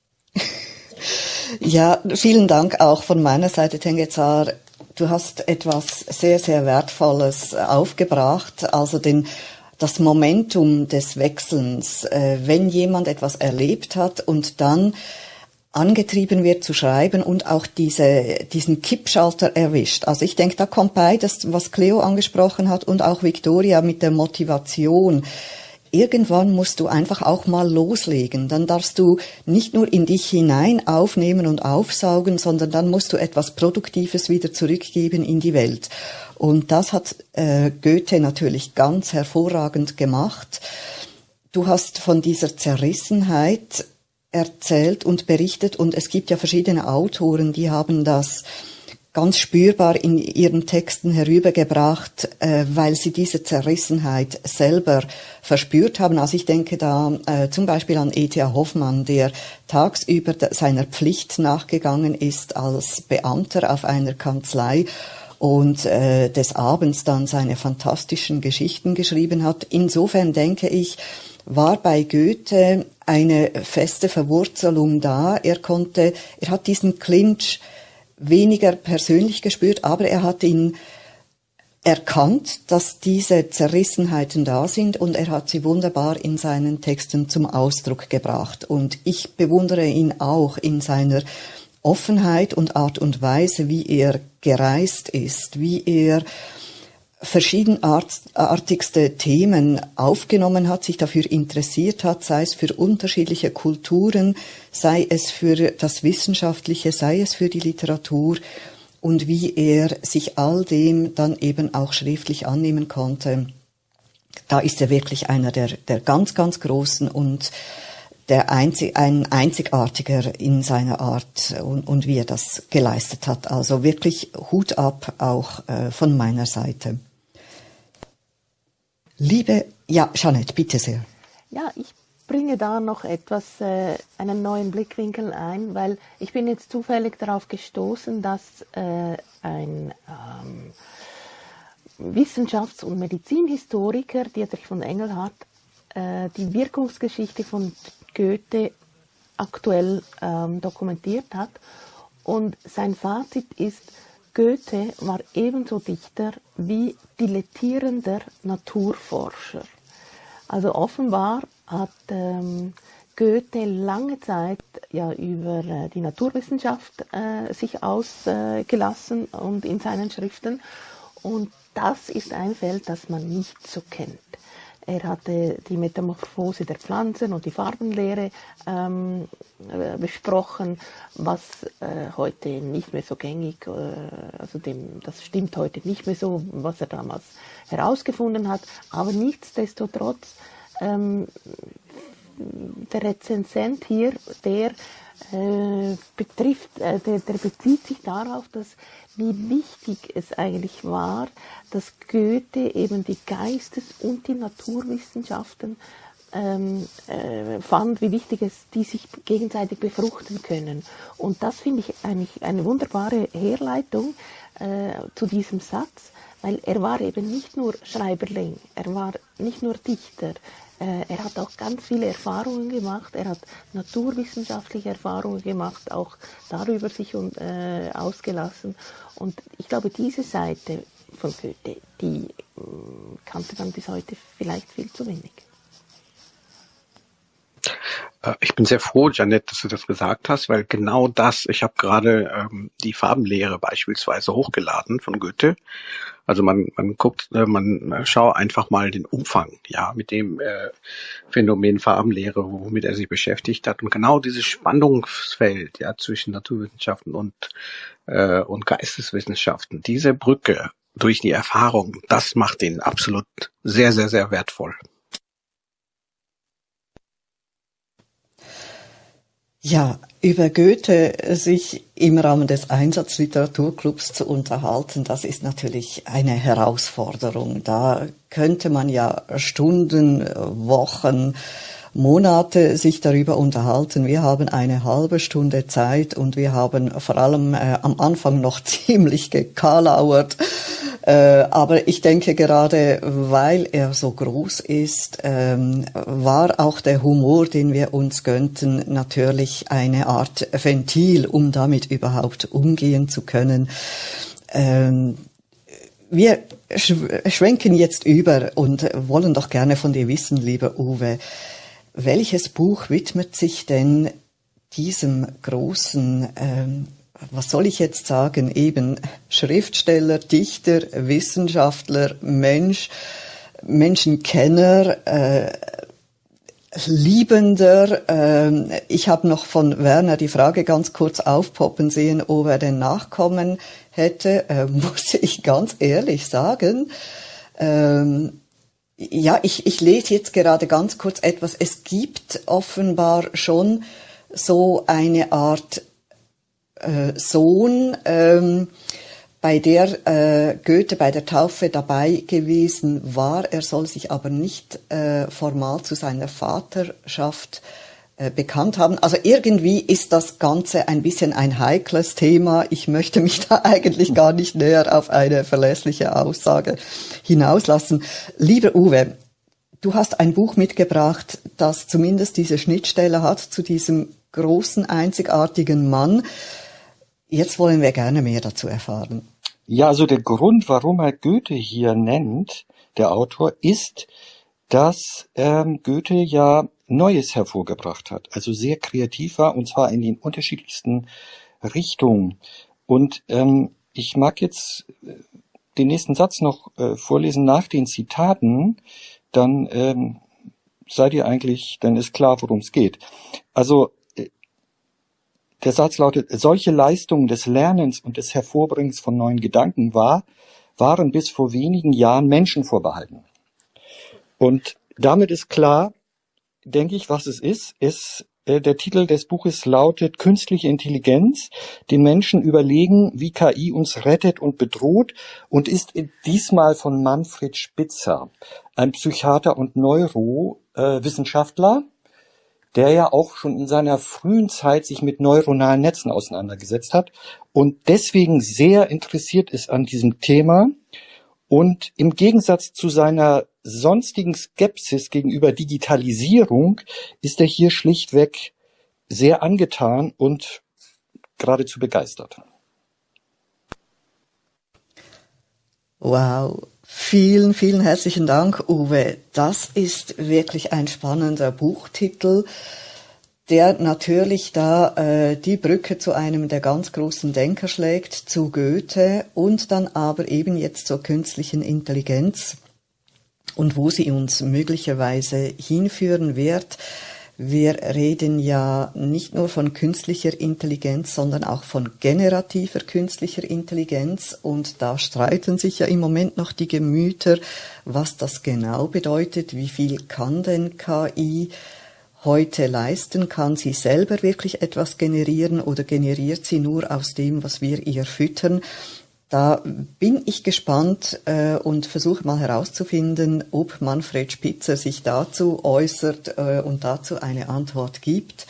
Ja, vielen Dank auch von meiner Seite, Tengezar. Du hast etwas sehr, sehr Wertvolles aufgebracht, also den das Momentum des Wechselns, äh, wenn jemand etwas erlebt hat und dann angetrieben wird zu schreiben und auch diese, diesen Kippschalter erwischt. Also ich denke, da kommt beides, was Cleo angesprochen hat und auch Victoria mit der Motivation irgendwann musst du einfach auch mal loslegen. Dann darfst du nicht nur in dich hinein aufnehmen und aufsaugen, sondern dann musst du etwas Produktives wieder zurückgeben in die Welt. Und das hat äh, Goethe natürlich ganz hervorragend gemacht. Du hast von dieser Zerrissenheit erzählt und berichtet, und es gibt ja verschiedene Autoren, die haben das ganz spürbar in ihren Texten herübergebracht, äh, weil sie diese Zerrissenheit selber verspürt haben. Also ich denke da äh, zum Beispiel an E T A Hoffmann, der tagsüber seiner Pflicht nachgegangen ist als Beamter auf einer Kanzlei und äh, des Abends dann seine fantastischen Geschichten geschrieben hat. Insofern denke ich, war bei Goethe eine feste Verwurzelung da. Er konnte, er hat diesen Clinch weniger persönlich gespürt, aber er hat ihn erkannt, dass diese Zerrissenheiten da sind, und er hat sie wunderbar in seinen Texten zum Ausdruck gebracht. Und ich bewundere ihn auch in seiner Offenheit und Art und Weise, wie er gereist ist, wie er verschiedenartigste Themen aufgenommen hat, sich dafür interessiert hat, sei es für unterschiedliche Kulturen, sei es für das Wissenschaftliche, sei es für die Literatur, und wie er sich all dem dann eben auch schriftlich annehmen konnte. Da ist er wirklich einer der, der ganz, ganz Großen und der einzig, ein einzigartiger in seiner Art und, und wie er das geleistet hat. Also wirklich Hut ab auch äh, von meiner Seite. Liebe, ja, Jeanette, bitte sehr. Ja, ich bringe da noch etwas, äh, einen neuen Blickwinkel ein, weil ich bin jetzt zufällig darauf gestoßen, dass äh, ein ähm, Wissenschafts- und Medizinhistoriker, Dietrich von Engelhardt, äh, die Wirkungsgeschichte von Goethe aktuell ähm, dokumentiert hat. Und sein Fazit ist, Goethe war ebenso Dichter wie dilettierender Naturforscher. Also offenbar hat ähm, Goethe lange Zeit ja über äh, die Naturwissenschaft äh, sich ausgelassen äh, und in seinen Schriften. Und das ist ein Feld, das man nicht so kennt. Er hatte die Metamorphose der Pflanzen und die Farbenlehre ähm, äh, besprochen, was äh, heute nicht mehr so gängig, äh, also dem, das stimmt heute nicht mehr so, was er damals herausgefunden hat. Aber nichtsdestotrotz, ähm, der Rezensent hier, der äh, betrifft, äh, der, der bezieht sich darauf, dass wie wichtig es eigentlich war, dass Goethe eben die Geistes- und die Naturwissenschaften ähm, äh, fand, wie wichtig es, die sich gegenseitig befruchten können. Und das finde ich eigentlich eine wunderbare Herleitung äh, zu diesem Satz, weil er war eben nicht nur Schreiberling, er war nicht nur Dichter, äh, er hat auch ganz viele Erfahrungen gemacht, er hat naturwissenschaftliche Erfahrungen gemacht, auch darüber sich und, äh, ausgelassen. Und ich glaube, diese Seite von Goethe, die äh, kannte man bis heute vielleicht viel zu wenig. Ich bin sehr froh, Jeanette, dass du das gesagt hast, weil genau das, ich habe gerade ähm, die Farbenlehre beispielsweise hochgeladen von Goethe. Also man man guckt, äh, man schaut einfach mal den Umfang, ja, mit dem äh, Phänomen Farbenlehre, womit er sich beschäftigt hat, und genau dieses Spannungsfeld, ja, zwischen Naturwissenschaften und äh, und Geisteswissenschaften, diese Brücke durch die Erfahrung, das macht ihn absolut sehr, sehr, sehr wertvoll. Ja, über Goethe sich im Rahmen des Einsatzliteraturclubs zu unterhalten, das ist natürlich eine Herausforderung. Da könnte man ja Stunden, Wochen, Monate sich darüber unterhalten. Wir haben eine halbe Stunde Zeit und wir haben vor allem äh, am Anfang noch ziemlich gekalauert. Äh, aber ich denke, gerade weil er so groß ist, ähm, war auch der Humor, den wir uns gönnten, natürlich eine Art Ventil, um damit überhaupt umgehen zu können. Ähm, wir sch- schwenken jetzt über und wollen doch gerne von dir wissen, lieber Uwe, welches Buch widmet sich denn diesem großen, ähm, was soll ich jetzt sagen, eben Schriftsteller, Dichter, Wissenschaftler, Mensch, Menschenkenner, äh, liebender. Ähm, ich habe noch von Werner die Frage ganz kurz aufpoppen sehen, ob er den Nachkommen hätte. Äh, muss ich ganz ehrlich sagen. Ähm, ja, ich, ich lese jetzt gerade ganz kurz etwas. Es gibt offenbar schon so eine Art äh, Sohn, ähm, bei der äh, Goethe bei der Taufe dabei gewesen war. Er soll sich aber nicht äh, formal zu seiner Vaterschaft äh, bekannt haben. Also irgendwie ist das Ganze ein bisschen ein heikles Thema. Ich möchte mich da eigentlich gar nicht näher auf eine verlässliche Aussage hinauslassen. Lieber Uwe, du hast ein Buch mitgebracht, das zumindest diese Schnittstelle hat zu diesem großen, einzigartigen Mann. Jetzt wollen wir gerne mehr dazu erfahren. Ja, also der Grund, warum er Goethe hier nennt, der Autor, ist, dass ähm, Goethe ja Neues hervorgebracht hat, also sehr kreativ war, und zwar in den unterschiedlichsten Richtungen. Und ähm, ich mag jetzt den nächsten Satz noch äh, vorlesen nach den Zitaten, dann ähm, seid ihr eigentlich, dann ist klar, worum es geht. Also der Satz lautet: Solche Leistungen des Lernens und des Hervorbringens von neuen Gedanken war, waren bis vor wenigen Jahren Menschen vorbehalten. Und damit ist klar, denke ich, was es ist. Es, äh, der Titel des Buches lautet Künstliche Intelligenz, den Menschen überlegen, wie K I uns rettet und bedroht, und ist diesmal von Manfred Spitzer, ein Psychiater und Neurowissenschaftler, der ja auch schon in seiner frühen Zeit sich mit neuronalen Netzen auseinandergesetzt hat und deswegen sehr interessiert ist an diesem Thema. Und im Gegensatz zu seiner sonstigen Skepsis gegenüber Digitalisierung ist er hier schlichtweg sehr angetan und geradezu begeistert. Wow. Vielen, vielen herzlichen Dank, Uwe. Das ist wirklich ein spannender Buchtitel, der natürlich da äh, die Brücke zu einem der ganz großen Denker schlägt, zu Goethe, und dann aber eben jetzt zur künstlichen Intelligenz und wo sie uns möglicherweise hinführen wird. Wir reden ja nicht nur von künstlicher Intelligenz, sondern auch von generativer künstlicher Intelligenz. Und da streiten sich ja im Moment noch die Gemüter, was das genau bedeutet. Wie viel kann denn K I heute leisten? Kann sie selber wirklich etwas generieren oder generiert sie nur aus dem, was wir ihr füttern? Da bin ich gespannt äh, und versuche mal herauszufinden, ob Manfred Spitzer sich dazu äußert äh, und dazu eine Antwort gibt.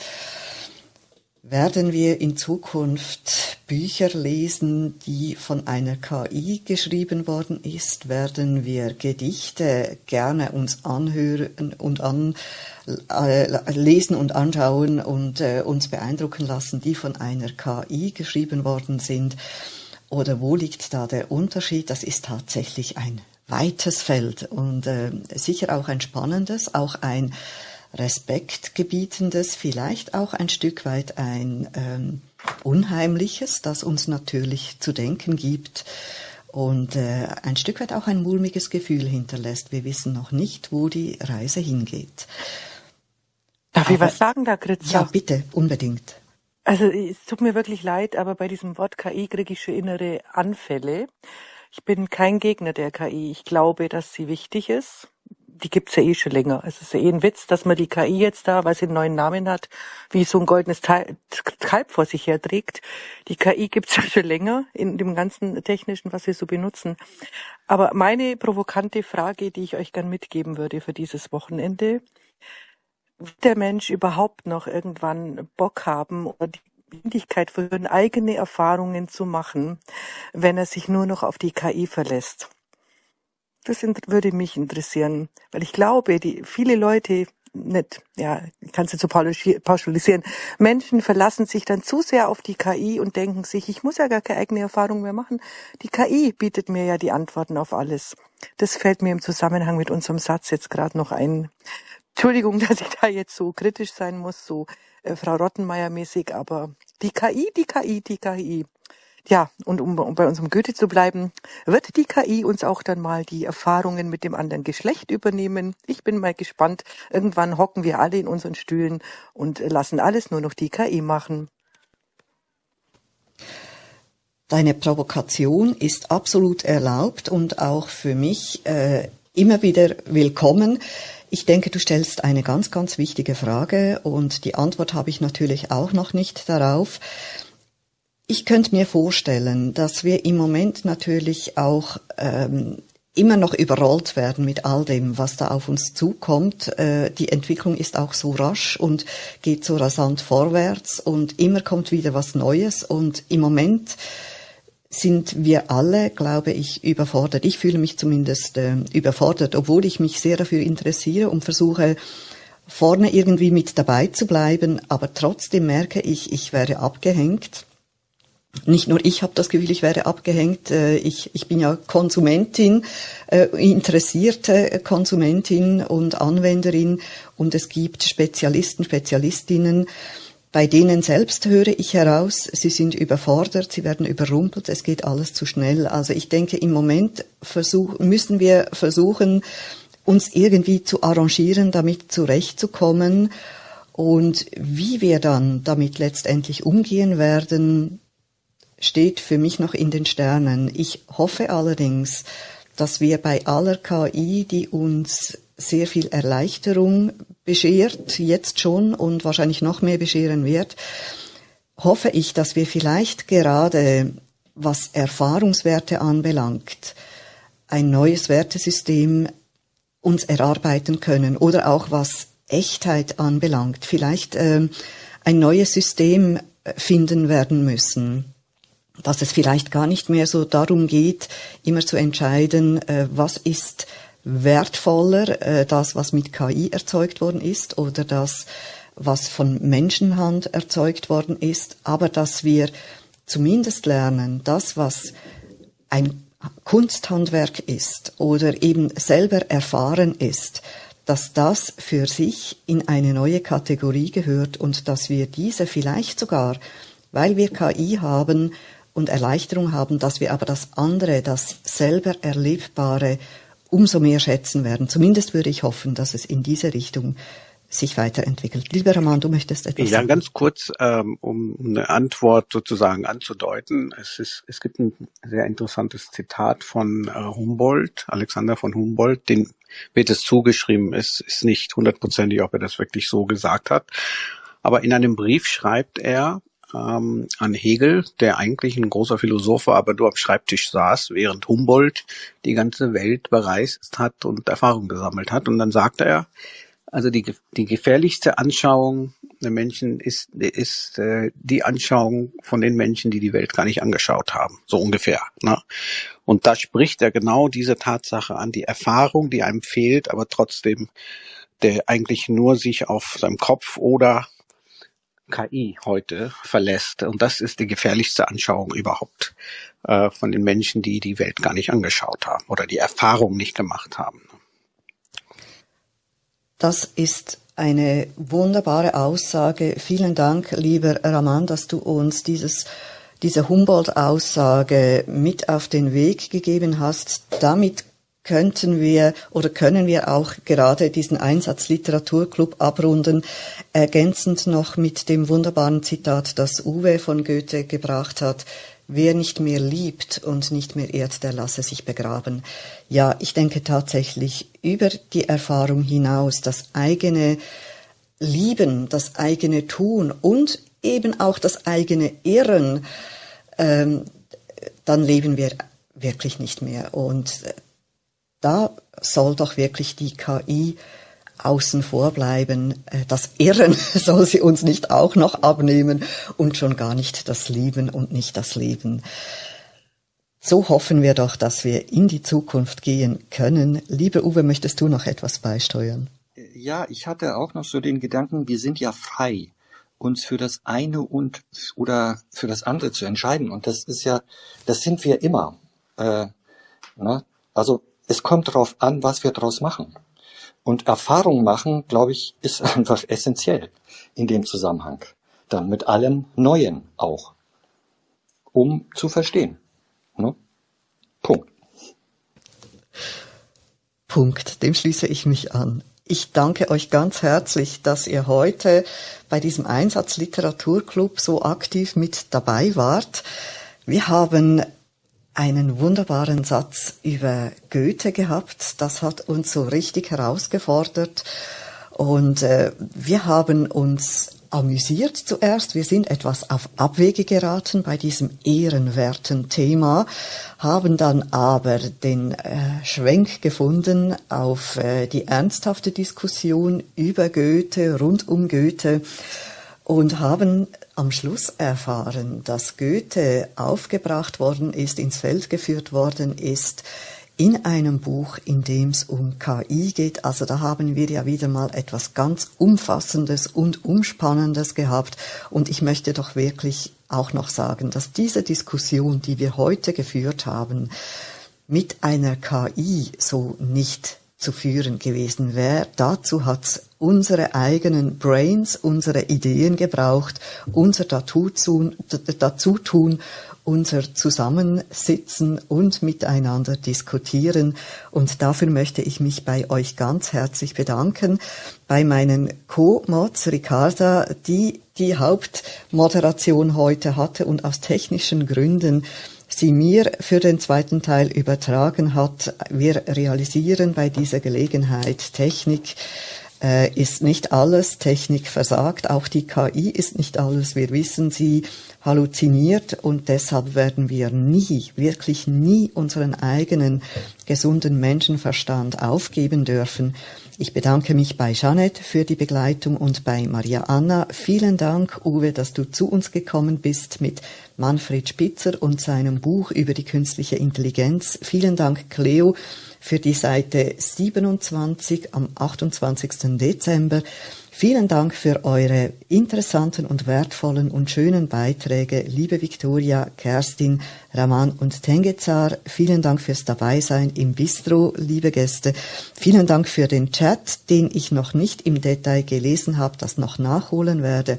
Werden wir in Zukunft Bücher lesen, die von einer K I geschrieben worden ist? Werden wir Gedichte gerne uns anhören und an, äh, lesen und anschauen und äh, uns beeindrucken lassen, die von einer K I geschrieben worden sind? Oder wo liegt da der Unterschied? Das ist tatsächlich ein weites Feld und äh, sicher auch ein spannendes, auch ein respektgebietendes, vielleicht auch ein Stück weit ein ähm, unheimliches, das uns natürlich zu denken gibt und äh, ein Stück weit auch ein mulmiges Gefühl hinterlässt. Wir wissen noch nicht, wo die Reise hingeht. Darf Aber, ich was sagen, da, Gritza? Ja, bitte, unbedingt. Also es tut mir wirklich leid, aber bei diesem Wort K I kriege ich schon innere Anfälle. Ich bin kein Gegner der K I. Ich glaube, dass sie wichtig ist. Die gibt's ja eh schon länger. Es ist ja eh ein Witz, dass man die K I jetzt da, weil sie einen neuen Namen hat, wie so ein goldenes Kalb vor sich her trägt. Die K I gibt's ja schon länger in dem ganzen Technischen, was wir so benutzen. Aber meine provokante Frage, die ich euch gern mitgeben würde für dieses Wochenende: Wird der Mensch überhaupt noch irgendwann Bock haben oder die Möglichkeit verlieren, eigene Erfahrungen zu machen, wenn er sich nur noch auf die K I verlässt? Das würde mich interessieren, weil ich glaube, die viele Leute nicht, ja, ich kann es jetzt so pauschalisieren, Menschen verlassen sich dann zu sehr auf die K I und denken sich, ich muss ja gar keine eigene Erfahrung mehr machen. Die K I bietet mir ja die Antworten auf alles. Das fällt mir im Zusammenhang mit unserem Satz jetzt gerade noch ein. Entschuldigung, dass ich da jetzt so kritisch sein muss, so äh, Frau Rottenmeier-mäßig, aber die K I, die K I, die K I, Ja, und um, um bei unserem Goethe zu bleiben, wird die K I uns auch dann mal die Erfahrungen mit dem anderen Geschlecht übernehmen? Ich bin mal gespannt. Irgendwann hocken wir alle in unseren Stühlen und lassen alles nur noch die K I machen. Deine Provokation ist absolut erlaubt und auch für mich äh, immer wieder willkommen. Ich denke, du stellst eine ganz, ganz wichtige Frage und die Antwort habe ich natürlich auch noch nicht darauf. Ich könnte mir vorstellen, dass wir im Moment natürlich auch ähm, immer noch überrollt werden mit all dem, was da auf uns zukommt. Äh, die Entwicklung ist auch so rasch und geht so rasant vorwärts und immer kommt wieder was Neues und im Moment sind wir alle, glaube ich, überfordert. Ich fühle mich zumindest äh, überfordert, obwohl ich mich sehr dafür interessiere und versuche, vorne irgendwie mit dabei zu bleiben, aber trotzdem merke ich, ich werde abgehängt. Nicht nur ich habe das Gefühl, ich werde abgehängt. Ich, ich bin ja Konsumentin, äh, interessierte Konsumentin und Anwenderin und es gibt Spezialisten, Spezialistinnen, bei denen selbst höre ich heraus, sie sind überfordert, sie werden überrumpelt, es geht alles zu schnell. Also ich denke, im Moment versuch, müssen wir versuchen, uns irgendwie zu arrangieren, damit zurechtzukommen. Und wie wir dann damit letztendlich umgehen werden, steht für mich noch in den Sternen. Ich hoffe allerdings, dass wir bei aller K I, die uns sehr viel Erleichterung beschert, jetzt schon und wahrscheinlich noch mehr bescheren wird, hoffe ich, dass wir vielleicht gerade, was Erfahrungswerte anbelangt, ein neues Wertesystem uns erarbeiten können oder auch was Echtheit anbelangt, vielleicht äh, ein neues System finden werden müssen. Dass es vielleicht gar nicht mehr so darum geht, immer zu entscheiden, äh, was ist wertvoller, äh, das, was mit K I erzeugt worden ist oder das, was von Menschenhand erzeugt worden ist, aber dass wir zumindest lernen, das, was ein Kunsthandwerk ist oder eben selber erfahren ist, dass das für sich in eine neue Kategorie gehört und dass wir diese vielleicht sogar, weil wir K I haben, und Erleichterung haben, dass wir aber das andere, das selber Erlebbare, umso mehr schätzen werden. Zumindest würde ich hoffen, dass es in diese Richtung sich weiterentwickelt. Lieber Raman, du möchtest etwas ja, sagen? Ja, ganz kurz, ähm, um eine Antwort sozusagen anzudeuten. Es ist, es gibt ein sehr interessantes Zitat von äh, Humboldt, Alexander von Humboldt, dem wird es zugeschrieben. Es ist nicht hundertprozentig, ob er das wirklich so gesagt hat. Aber in einem Brief schreibt er, an Hegel, der eigentlich ein großer Philosoph war, aber nur am Schreibtisch saß, während Humboldt die ganze Welt bereist hat und Erfahrung gesammelt hat. Und dann sagte er, also die, die gefährlichste Anschauung der Menschen ist, ist äh, die Anschauung von den Menschen, die die Welt gar nicht angeschaut haben, so ungefähr. Ne? Und da spricht er genau diese Tatsache an, die Erfahrung, die einem fehlt, aber trotzdem, der eigentlich nur sich auf seinem Kopf oder K I heute verlässt. Und das ist die gefährlichste Anschauung überhaupt äh, von den Menschen, die die Welt gar nicht angeschaut haben oder die Erfahrung nicht gemacht haben. Das ist eine wunderbare Aussage. Vielen Dank, lieber Raman, dass du uns dieses, diese Humboldt-Aussage mit auf den Weg gegeben hast. Damit könnten wir oder können wir auch gerade diesen Einsatz Literaturclub abrunden, ergänzend noch mit dem wunderbaren Zitat, das Uwe von Goethe gebracht hat: Wer nicht mehr liebt und nicht mehr ehrt, der lasse sich begraben. Ja, ich denke tatsächlich über die Erfahrung hinaus, das eigene Lieben, das eigene Tun und eben auch das eigene Irren, ähm, dann leben wir wirklich nicht mehr. Und da soll doch wirklich die K I außen vor bleiben. Das Irren soll sie uns nicht auch noch abnehmen und schon gar nicht das Lieben und nicht das Leben. So hoffen wir doch, dass wir in die Zukunft gehen können. Lieber Uwe, möchtest du noch etwas beisteuern? Ja, ich hatte auch noch so den Gedanken, wir sind ja frei, uns für das eine und oder für das andere zu entscheiden. Und das ist ja, das sind wir immer. Äh, ne? Also es kommt darauf an, was wir daraus machen. Und Erfahrung machen, glaube ich, ist einfach essentiell in dem Zusammenhang. Dann mit allem Neuen auch. um zu verstehen. Ne? Punkt. Punkt, dem schließe ich mich an. Ich danke euch ganz herzlich, dass ihr heute bei diesem Einsatz Literaturclub so aktiv mit dabei wart. Wir haben einen wunderbaren Satz über Goethe gehabt. Das hat uns so richtig herausgefordert. Und äh, wir haben uns amüsiert zuerst. Wir sind etwas auf Abwege geraten bei diesem ehrenwerten Thema, haben dann aber den äh, Schwenk gefunden auf äh, die ernsthafte Diskussion über Goethe, rund um Goethe, und haben am Schluss erfahren, dass Goethe aufgebracht worden ist, ins Feld geführt worden ist, in einem Buch, in dem es um K I geht. Also da haben wir ja wieder mal etwas ganz Umfassendes und Umspannendes gehabt. Und ich möchte doch wirklich auch noch sagen, dass diese Diskussion, die wir heute geführt haben, mit einer K I so nicht zu führen gewesen wäre. Dazu hat's unsere eigenen Brains, unsere Ideen gebraucht, unser Dazutun, Dazutun, unser Zusammensitzen und miteinander diskutieren. Und dafür möchte ich mich bei euch ganz herzlich bedanken. Bei meinen Co-Mods, Ricarda, die die Hauptmoderation heute hatte und aus technischen Gründen sie mir für den zweiten Teil übertragen hat. Wir realisieren bei dieser Gelegenheit, Technik äh, ist nicht alles, Technik versagt, auch die K I ist nicht alles. Wir wissen, sie halluziniert, und deshalb werden wir nie, wirklich nie unseren eigenen gesunden Menschenverstand aufgeben dürfen. Ich bedanke mich bei Jeanette für die Begleitung und bei Maria Anna. Vielen Dank, Uwe, dass du zu uns gekommen bist mit Manfred Spitzer und seinem Buch über die künstliche Intelligenz. Vielen Dank, Cleo, für die Seite siebenundzwanzig am achtundzwanzigsten Dezember. Vielen Dank für eure interessanten und wertvollen und schönen Beiträge, liebe Viktoria, Kerstin, Raman und Tengezar. Vielen Dank fürs Dabeisein im Bistro, liebe Gäste. Vielen Dank für den Chat, den ich noch nicht im Detail gelesen habe, das noch nachholen werde.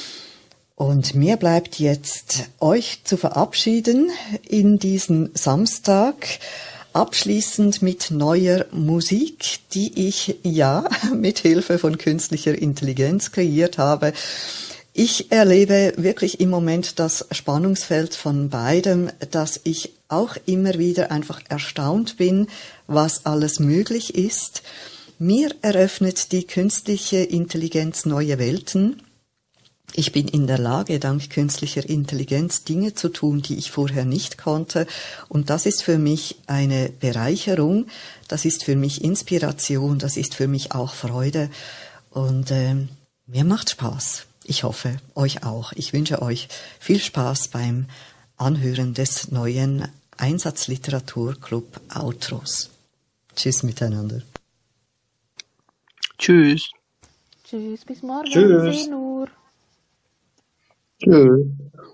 Und mir bleibt jetzt, euch zu verabschieden in diesen Samstag. Abschließend mit neuer Musik, die ich ja mit Hilfe von künstlicher Intelligenz kreiert habe. Ich erlebe wirklich im Moment das Spannungsfeld von beidem, dass ich auch immer wieder einfach erstaunt bin, was alles möglich ist. Mir eröffnet die künstliche Intelligenz neue Welten. Ich bin in der Lage, dank künstlicher Intelligenz Dinge zu tun, die ich vorher nicht konnte. Und das ist für mich eine Bereicherung, das ist für mich Inspiration, das ist für mich auch Freude. Und äh, mir macht Spaß. Ich hoffe, euch auch. Ich wünsche euch viel Spaß beim Anhören des neuen Einsatzliteraturclub Outros. Tschüss miteinander. Tschüss. Tschüss, bis morgen. Tschüss. zehn Uhr. Tschüss.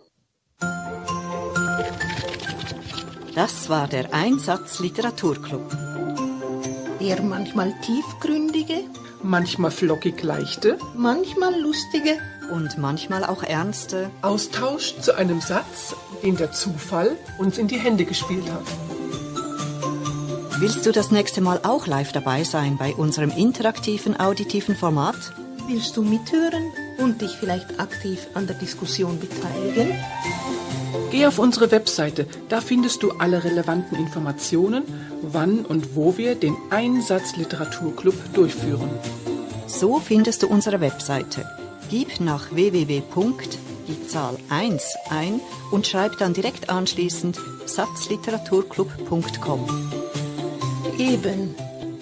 Das war der Einsatz Literaturclub. Der manchmal tiefgründige, manchmal flockig leichte, manchmal lustige und manchmal auch ernste Austausch zu einem Satz, den der Zufall uns in die Hände gespielt hat. Willst du das nächste Mal auch live dabei sein bei unserem interaktiven, auditiven Format? Willst du mithören und dich vielleicht aktiv an der Diskussion beteiligen? Geh auf unsere Webseite, da findest du alle relevanten Informationen, wann und wo wir den Einsatz Literaturclub durchführen. So findest du unsere Webseite. Gib nach w w w Punkt die Zahl eins ein und schreib dann direkt anschließend satzliteraturclub Punkt com. Eben,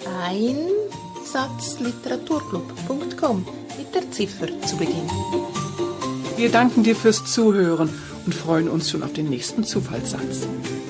einsatzliteraturclub Punkt com mit der Ziffer zu Beginn. Wir danken dir fürs Zuhören und freuen uns schon auf den nächsten Zufallssatz.